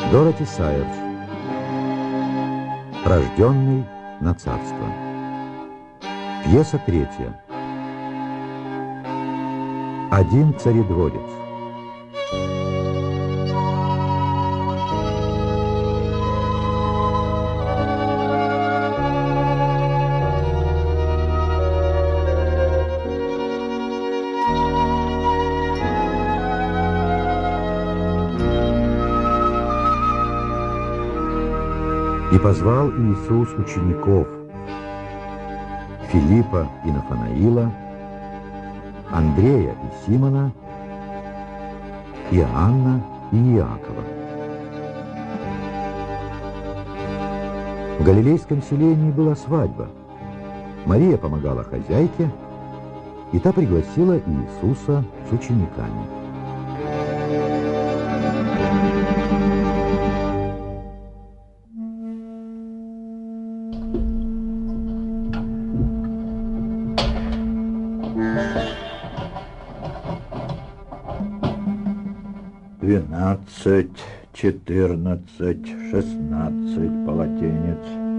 Дороти Сайерс. Рожденный на царство. Пьеса третья. Один царедворец. И позвал Иисус учеников Филиппа и Нафанаила, Андрея и Симона, Иоанна и Иакова. В галилейском селении была свадьба. Мария помогала хозяйке, и та пригласила Иисуса с учениками. «12, 14, 16 полотенец».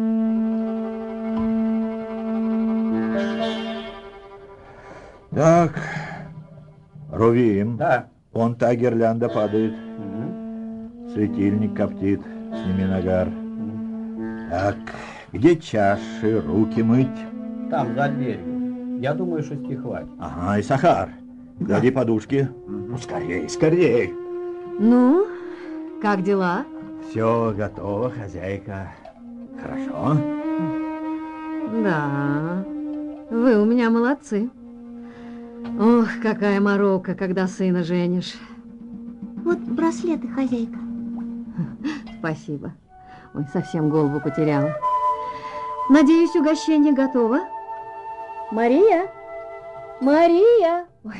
Так, Рувим. Да. Вон та гирлянда падает. Светильник коптит, сними нагар. Так, где чаши, руки мыть? Там, за дверью. Я думаю, 6 хватит. Ага, и Сахар. Клади подушки. Ну, скорей, скорей. Ну, как дела? Все готово, хозяйка. Хорошо? Да, вы у меня молодцы. Ох, какая морока, когда сына женишь. Вот браслеты, хозяйка. Спасибо. Ой, совсем голову потеряла. Надеюсь, угощение готово? Мария? Мария! Ой.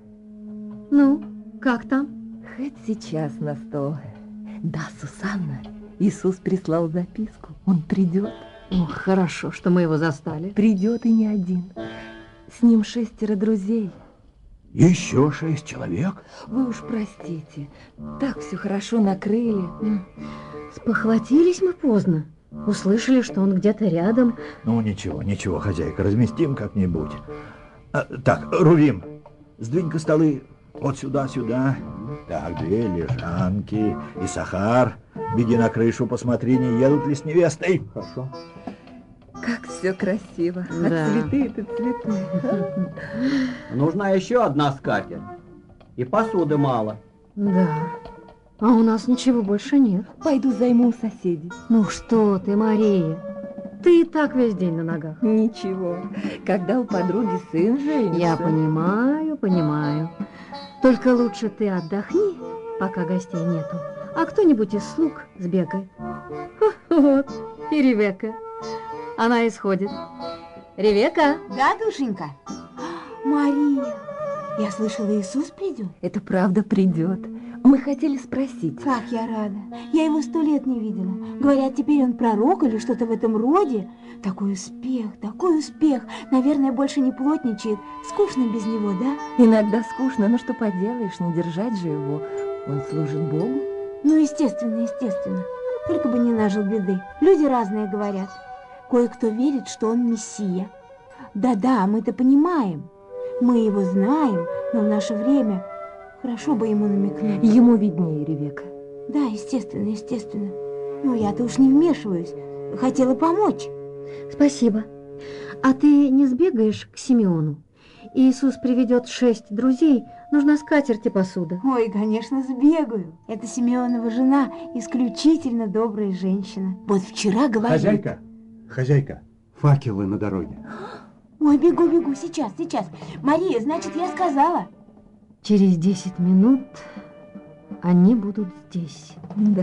Ну, как там? Хоть сейчас на стол. Да, Сусанна, Иисус прислал записку. Он придет. Ох, хорошо, что мы его застали. Придет и не один. С ним 6 друзей. Еще 6 человек? Вы уж простите. Так все хорошо накрыли. Спохватились мы поздно. Услышали, что он где-то рядом. Ну, ничего, ничего, хозяйка, разместим как-нибудь. Так, Рувим, сдвинь-ка столы вот сюда, сюда. Так, 2 лежанки и Сахар. Беги на крышу, посмотри, не едут ли с невестой. Хорошо. Как все красиво. Да. А цветы-то цветы. Нужна еще одна скатерть. И посуды мало. Да. А у нас ничего больше нет. Пойду займу у соседей. Ну что ты, Мария? Ты и так весь день на ногах. Ничего. Когда у подруги сын женится. Я понимаю, понимаю. Только лучше ты отдохни, пока гостей нету. А кто-нибудь из слуг сбегает. Вот, и Ревекка. Она исходит. Ревекка? Да, душенька? Мария, я слышала, Иисус придет. Это правда придет. Мы хотели спросить. Как я рада. Я его 100 лет не видела. Говорят, теперь он пророк или что-то в этом роде. Такой успех, такой успех. Наверное, больше не плотничает. Скучно без него, да? Иногда скучно, но что поделаешь, не держать же его. Он служит Богу. Ну, естественно, естественно. Только бы не нажил беды. Люди разные говорят. Кое-кто верит, что он Мессия. Да-да, мы-то понимаем. Мы его знаем, но в наше время хорошо бы ему намекнуть. Ему виднее, Ревекка. Да, естественно, естественно. Ну, я-то уж не вмешиваюсь. Хотела помочь. Спасибо. А ты не сбегаешь к Симеону? Иисус приведет 6 друзей. Нужна скатерть и посуда. Ой, конечно, сбегаю. Это Симеонова жена, исключительно добрая женщина. Вот вчера говорила... Хозяйка, хозяйка, факелы на дороге. Ой, бегу, сейчас. Мария, значит, я сказала. Через 10 минут они будут здесь. Да.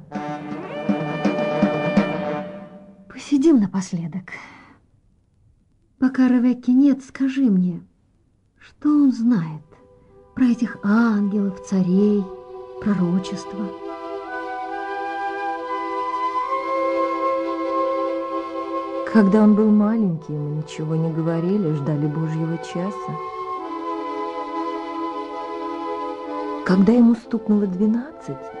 Посидим напоследок. Пока Ревекки нет, скажи мне, что он знает про этих ангелов, царей, пророчества? Когда он был маленький, мы ничего не говорили, ждали Божьего часа. Когда ему стукнуло 12,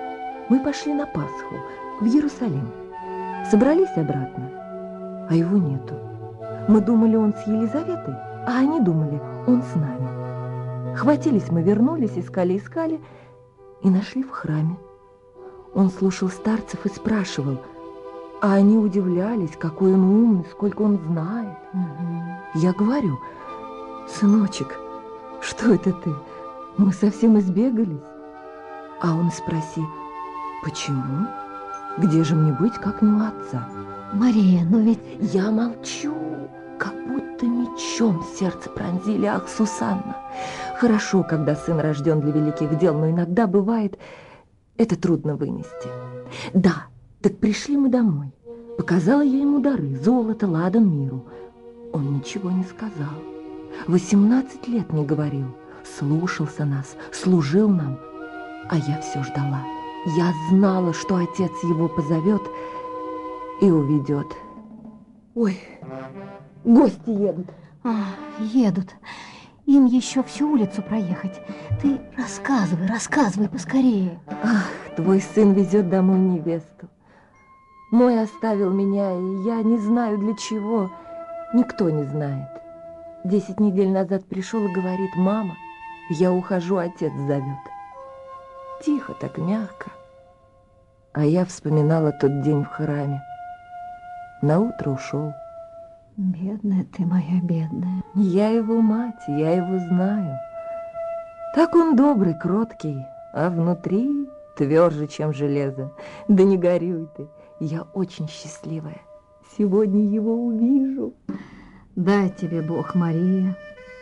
Мы пошли на Пасху в Иерусалим. Собрались обратно, а его нету. Мы думали, он с Елизаветой, а они думали, он с нами. Хватились мы, вернулись, искали и нашли в храме. Он слушал старцев и спрашивал, а они удивлялись, какой он умный, сколько он знает. Я говорю: сыночек, что это ты? Мы совсем избегались. А он спроси: почему? Где же мне быть, как не у отца? Мария, но ведь... Я молчу, как будто мечом сердце пронзили. Ах, Сусанна, хорошо, когда сын рожден для великих дел, но иногда бывает, это трудно вынести. Да, так пришли мы домой. Показала я ему дары, золото, ладан миру. Он ничего не сказал. 18 лет не говорил, слушался нас, служил нам, а я все ждала. Я знала, что отец его позовет и уведет. Ой, гости едут. Едут. Им еще всю улицу проехать. Ты рассказывай поскорее. Ах, твой сын везет домой невесту. Мой оставил меня, и я не знаю для чего. Никто не знает. 10 недель назад пришел и говорит: мама, я ухожу, отец зовет. Тихо, так мягко. А я вспоминала тот день в храме. Наутро ушел. Бедная ты моя, бедная. Я его мать, я его знаю. Так он добрый, кроткий, а внутри тверже, чем железо. Да не горюй ты, я очень счастливая. Сегодня его увижу. Дай тебе Бог, Мария.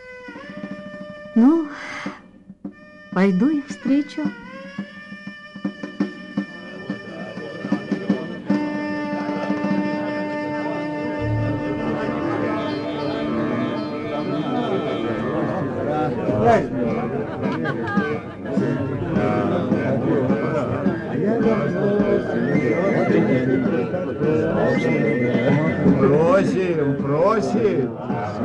Ну, пойду их встречу. Просим.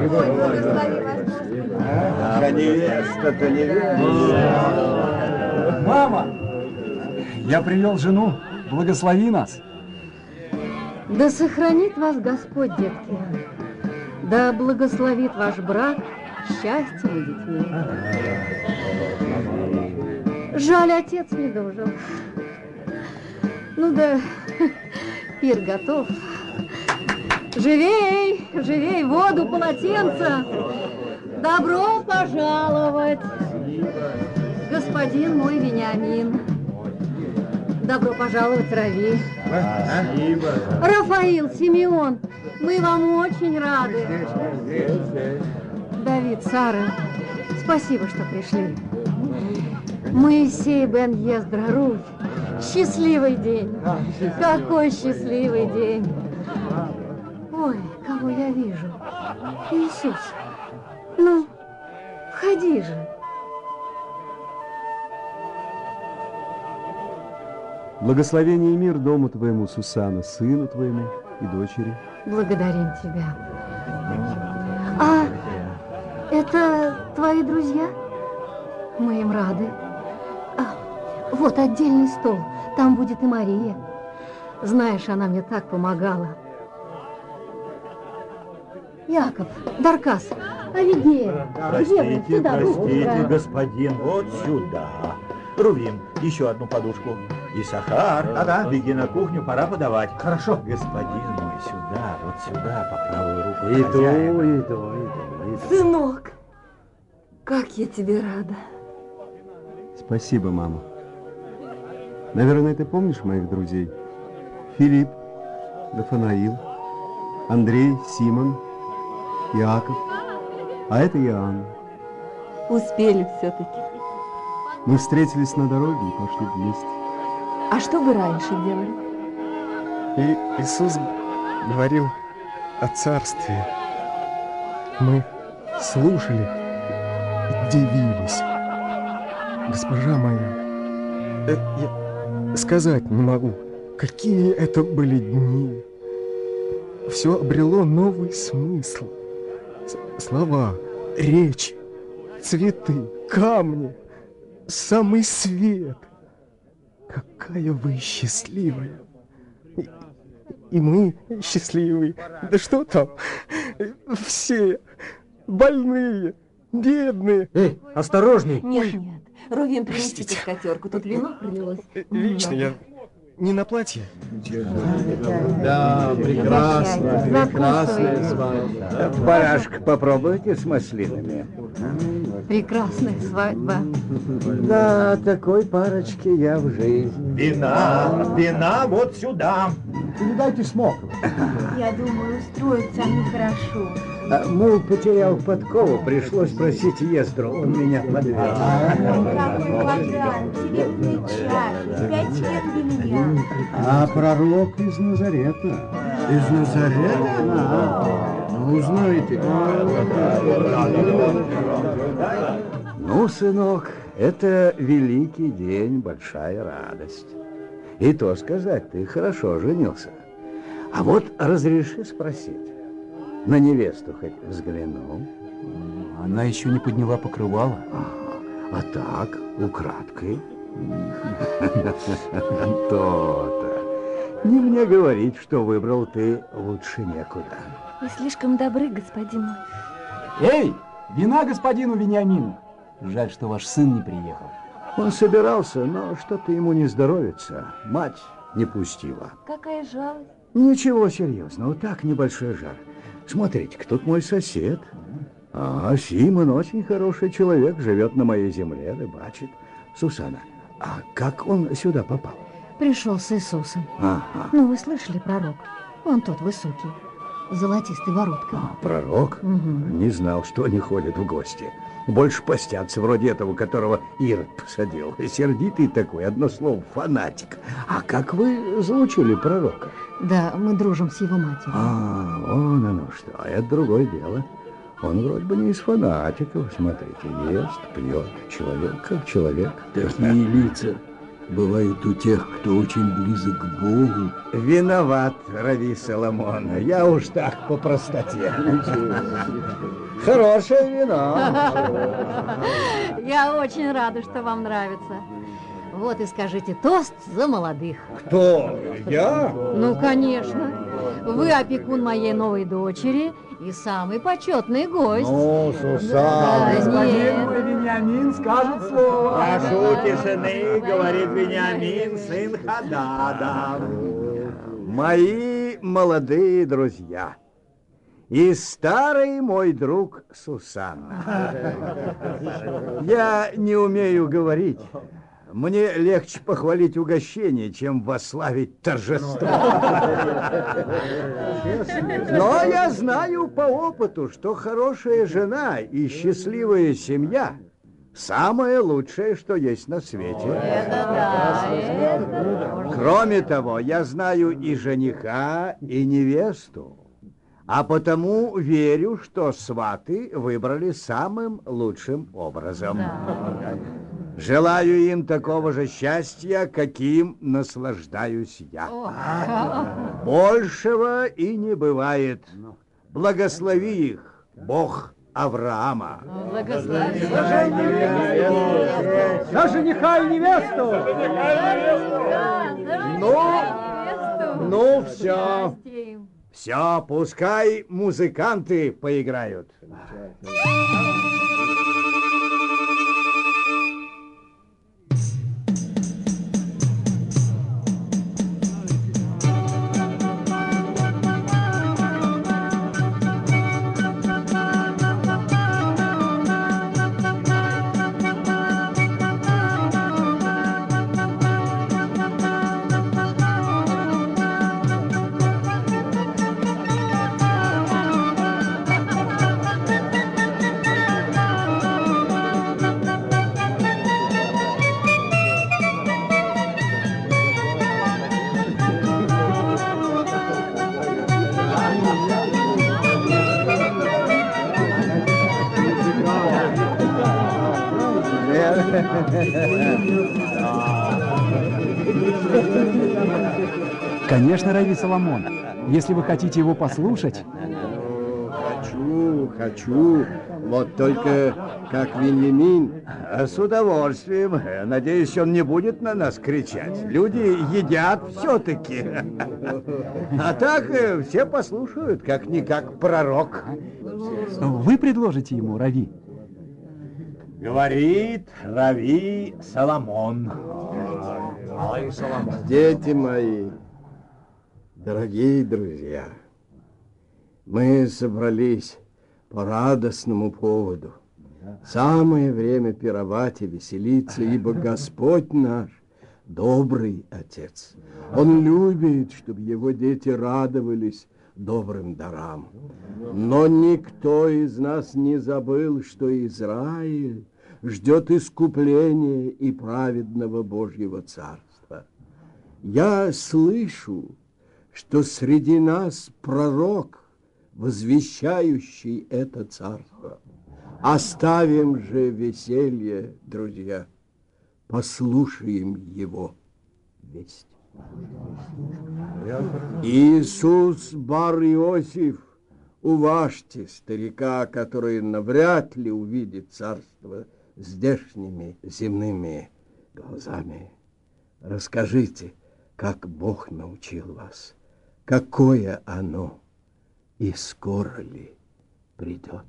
Невеста-то невеста. Мама, я привел жену, благослови нас. Да сохранит вас Господь, детки. Да благословит ваш брак счастьем и детьми. Жаль, отец не дожил. Ну да, пир готов. Живей, живей, воду, полотенце. Добро пожаловать, господин мой Вениамин. Добро пожаловать, Рави. Спасибо. Рафаил, Симеон, мы вам очень рады. Давид, Сара, спасибо, что пришли. Моисей бен Ездра, Руфь, счастливый день. Какой счастливый день. Ой, кого я вижу? Иисус. Ну, входи же. Благословение и мир дому твоему, Сусанна, сыну твоему и дочери. Благодарим тебя. А это твои друзья? Мы им рады. Вот отдельный стол. Там будет и Мария. Знаешь, она мне так помогала. Яков, Даркас, Авигея, Простите, господин, вот сюда. Рувим, еще одну подушку. И Сахар, беги на кухню, пора подавать. Хорошо. Господин мой, сюда, вот сюда, по правую руку. Иду. Сынок, как я тебе рада. Спасибо, мама. Наверное, ты помнишь моих друзей? Филипп, Нафанаил, Андрей, Симон, Иаков, а это Иоанн. Успели все-таки. Мы встретились на дороге и пошли вместе. А что вы раньше делали? И Иисус говорил о царстве. Мы слушали и дивились. Госпожа моя, я сказать не могу, какие это были дни. Все обрело новый смысл. Слова, речи, цветы, камни, самый свет. какая вы счастливая. И мы счастливые. Да что там? Все больные, бедные. Эй, осторожней! Нет, нет. Рувим, принесите скатерку. Тут вино пролилось. Лично я не на платье. Да, прекрасная, прекрасная свадьба. Барашек попробуйте с маслинами. Прекрасная свадьба. Да, такой парочки я в жизни. Вина вот сюда. Передайте Смокову. Я думаю, устроиться они хорошо. Мул потерял подкову, пришлось просить Ездру, он меня подвез. Какой квадрат, серебряный чай, 5 лет для меня. А пророк из Назарета. Из Назарета? Да. Ну, знаете. Ну, сынок, это великий день, большая радость. И то сказать, ты хорошо женился. А вот разреши спросить, на невесту хоть взглянул? Она еще не подняла покрывало. А так, украдкой? То-то. Не мне говорить, что выбрал ты лучше некуда. Вы слишком добры, господин мой. Эй, вина господину Вениамину. Жаль, что ваш сын не приехал. Он собирался, но что-то ему не здоровится. Мать не пустила. Какая жалость. Ничего серьезного, так небольшой жар. Смотрите-ка, тут мой сосед. А Симон очень хороший человек, живет на моей земле, рыбачит. Сусанна, а как он сюда попал? Пришел с Иисусом. Ага. Ну, вы слышали, пророк? Он тот высокий, золотистой бородкой. Пророк? Угу. Не знал, что они ходят в гости. Больше постятся, вроде этого, которого Ирод посадил. Сердитый такой, одно слово, фанатик. А как вы заучили пророка? Да, мы дружим с его матерью. Вон оно что, это другое дело. Он вроде бы не из фанатиков, смотрите, ест, пьет, человек как человек. Такие лица бывают у тех, кто очень близок к Богу. Виноват, Рави Соломон, я уж так по простоте. Хорошее вино. Я очень рада, что вам нравится. Вот и скажите тост за молодых. Кто? Я? Ну, конечно. Вы опекун моей новой дочери и самый почетный гость. Ну, Сусанна. Господин мой Вениамин скажет слово. Прошу тишины, говорит Вениамин, сын Хадада. Мои молодые друзья. И старый мой друг Сусанна. Я не умею говорить. Мне легче похвалить угощение, чем восславить торжество. Но я знаю по опыту, что хорошая жена и счастливая семья – самое лучшее, что есть на свете. Кроме того, я знаю и жениха, и невесту. А потому верю, что сваты выбрали самым лучшим образом. Желаю им такого же счастья, каким наслаждаюсь я. Большего и не бывает. Благослови их, Бог Авраама. Благослови. За жениха и невесту! Ну, все. Все, пускай музыканты поиграют. Конечно, Рави Соломон. Если вы хотите его послушать... Хочу Хочу. Вот только как Вениамин. С удовольствием. Надеюсь, он не будет на нас кричать. Люди едят все-таки. А так все послушают, как-никак пророк. Вы предложите ему, Рави? Говорит Рави Соломон. Дети мои, дорогие друзья, мы собрались по радостному поводу. Самое время пировать и веселиться, ибо Господь наш добрый Отец. Он любит, чтобы его дети радовались добрым дарам. Но никто из нас не забыл, что Израиль ждет искупления и праведного Божьего Царства. Я слышу, что среди нас пророк, возвещающий это царство. Оставим же веселье, друзья, послушаем его весть. Иисус бар Иосиф, уважьте старика, который навряд ли увидит царство здешними земными глазами. Расскажите, как Бог научил вас, какое оно и скоро ли придет.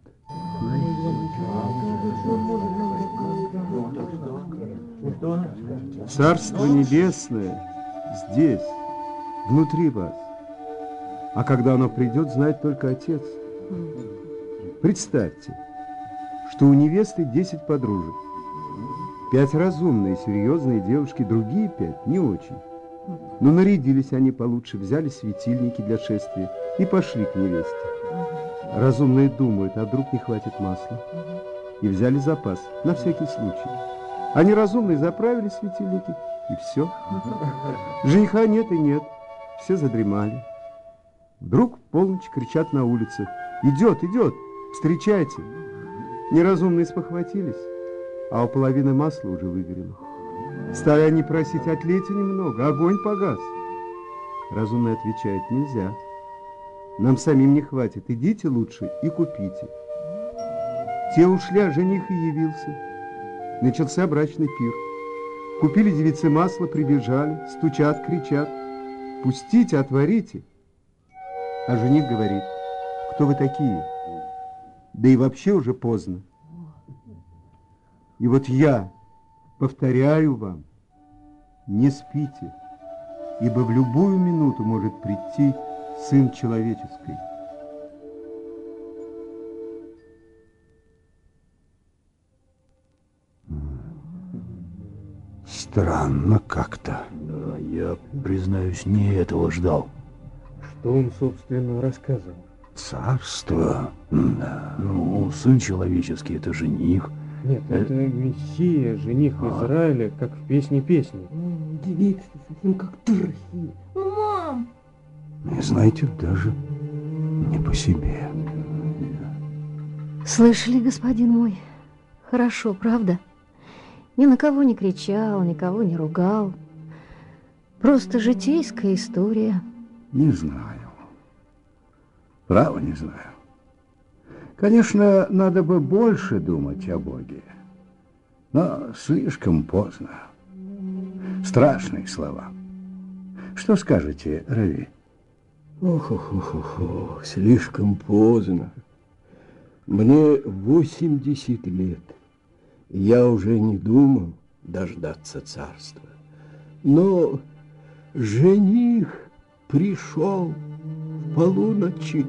Царство Небесное здесь, внутри вас. А когда оно придет, знает только Отец. Представьте, что у невесты 10 подружек. 5 разумные, серьезные девушки, другие 5 не очень. Но нарядились они получше, взяли светильники для шествия и пошли к невесте. Разумные думают, а вдруг не хватит масла. И взяли запас, на всякий случай. А неразумные заправили светильники, и все. Жениха нет и нет, все задремали. Вдруг в полночь кричат на улице: «Идет, идет, встречайте!» Неразумные спохватились, а у половины масла уже выгорело. Стали они просить: «Отлейте немного, огонь погас». Разумный отвечает: «Нельзя, нам самим не хватит, идите лучше и купите». Те ушли, а жених и явился. Начался брачный пир. Купили девицы масло, прибежали, стучат, кричат: «Пустите, отворите!» А жених говорит: «Кто вы такие? Да и вообще уже поздно. И вот я повторяю вам, не спите, ибо в любую минуту может прийти Сын Человеческий». Странно как-то. Да, я, признаюсь, не этого ждал. Что он, собственно, рассказывал? Царство? Да. Ну, Сын Человеческий — это жених. Нет, это Мессия, жених Израиля, как в песне песни. Девицы совсем как дурахи. Мам! И знаете, даже не по себе. Слышали, господин мой? Хорошо, правда? Ни на кого не кричал, никого не ругал. Просто житейская история. Не знаю. Право не знаю. Конечно, надо бы больше думать о Боге. Но слишком поздно. Страшные слова. Что скажете, Рави? Ох, слишком поздно. Мне 80 лет. Я уже не думал дождаться царства. Но жених пришел в полуночи.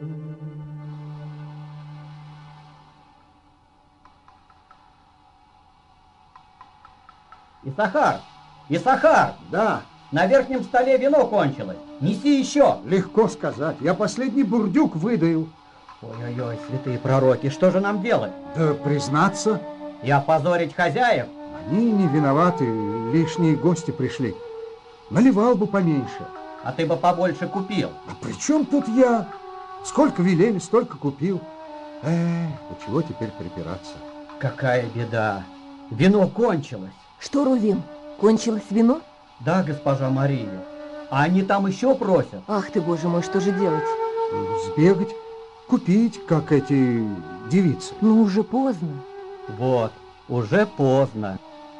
Исахар! Исахар! Да. На верхнем столе вино кончилось. Неси еще. Легко сказать. Я последний бурдюк выдаю. Ой-ой-ой, святые пророки, что же нам делать? Да признаться, И опозорить хозяев? они не виноваты, лишние гости пришли. Наливал бы поменьше. А ты бы побольше купил. А при чем тут я? Сколько велели, столько купил. Да чего теперь припираться? Какая беда. Вино кончилось. Что, Рувим, кончилось вино? Да, госпожа Мария. А они там еще просят. Ах ты, боже мой, что же делать? Сбегать, купить, как эти девицы. Ну, уже поздно. Вот, уже поздно.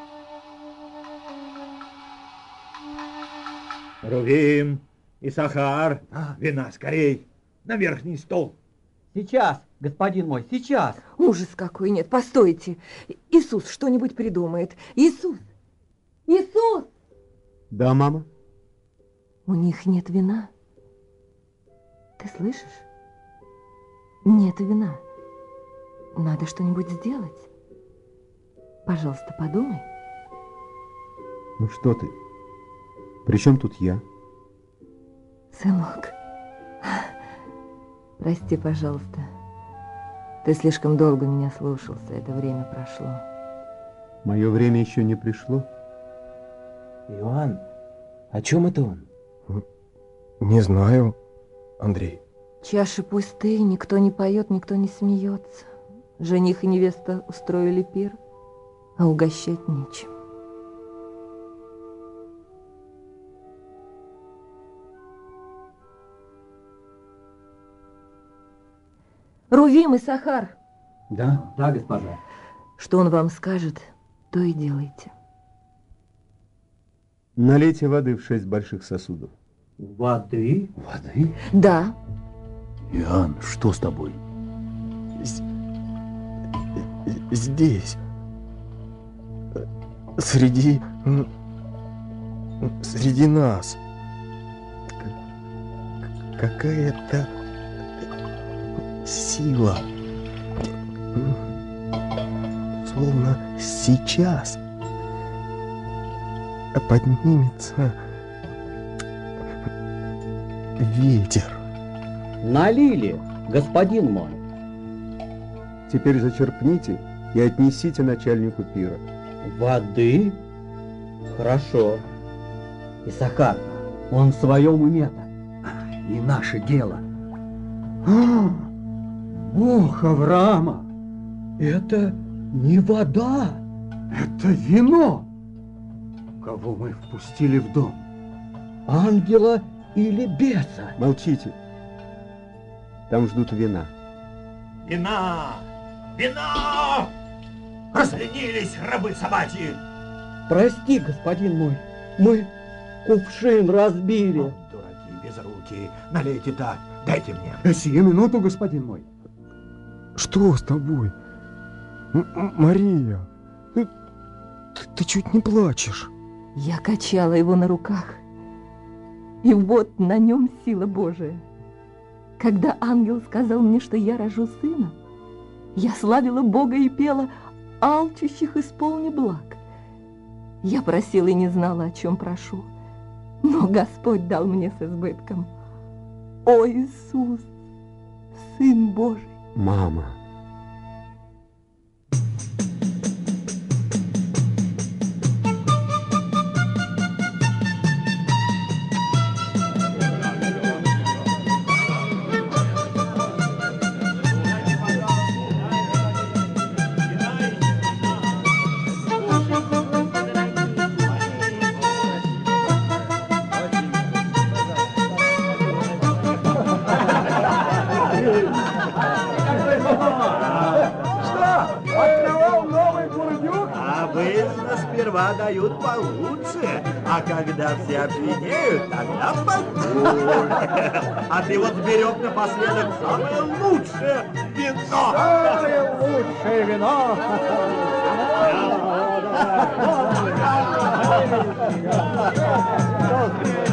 Рувим и Сахар, вина скорей, на верхний стол. Сейчас, господин мой, сейчас. Ужас какой, нет, постойте. Иисус что-нибудь придумает. Иисус! Иисус! Да, мама? У них нет вина. Ты слышишь? Нет вина. Надо что-нибудь сделать. Пожалуйста, подумай. Ну что ты? При чем тут я? Сынок, прости, пожалуйста. Ты слишком долго меня слушался, это время прошло. Мое время еще не пришло. Иоанн, о чем это он? Не знаю, Андрей. Чаши пустые, никто не поет, никто не смеется. Жених и невеста устроили пир, а угощать нечем. Рувим и Сахар. Да, да, госпожа. Что он вам скажет, то и делайте. Налейте воды в 6 больших сосудов. Воды? Воды? Да. Иоанн, что с тобой? Здесь, среди нас, какая-то сила, словно сейчас поднимется ветер. Налили, господин мой. Теперь зачерпните и отнесите начальнику пира. Воды? Хорошо. Исахар, он в своем уме-то. И наше дело. Бог Авраама! Это не вода, это вино. Кого мы впустили в дом? Ангела или беса? Молчите. Там ждут вина. Вина! Вина! Разленились рабы собачьи! Прости, господин мой, мы кувшин разбили. Дураки безрукие, налейте так, дайте мне. Сию минуту, господин мой. Что с тобой? Мария, ты чуть не плачешь. Я качала его на руках, и вот на нем сила Божия. Когда ангел сказал мне, что я рожу сына, я славила Бога и пела «Алчущих исполни благ». Я просила и не знала, о чем прошу, но Господь дал мне с избытком. О Иисус, Сын Божий! Мама. Сперва дают получше, а когда все опьянеют, тогда похуже. А ты вот сберег напоследок самое лучшее вино. Самое лучшее вино. Да.